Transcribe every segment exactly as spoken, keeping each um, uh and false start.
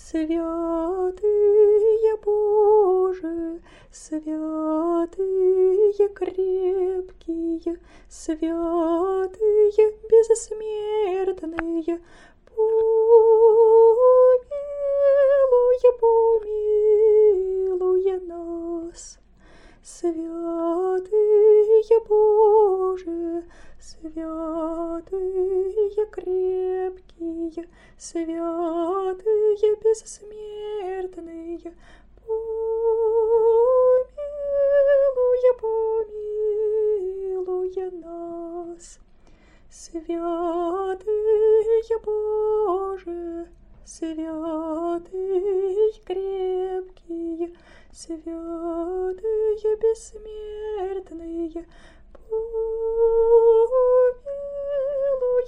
Святые Боже, святые крепкие, святые бессмертные, помилуй, помилуй нас. Святые Боже, святые крепкие, святые бессмертные, помилуй, помилуй нас. Святые Боже, святые крепкие, святые бессмертные, помилуй,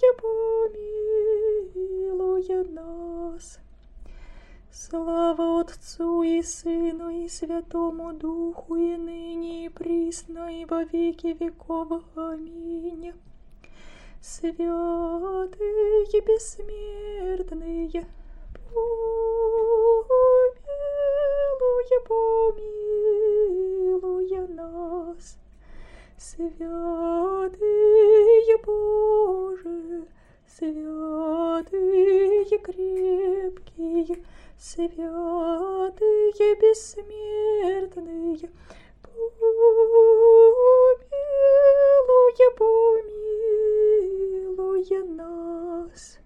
помилуй нас. Слава Отцу и Сыну и Святому Духу, и ныне и присно и во веки веков. Аминь. Святые бессмертные, помилуй, помилуй нас. Святые Боже, святые крепкие, святые бессмертные, помилуй, помилуй нас.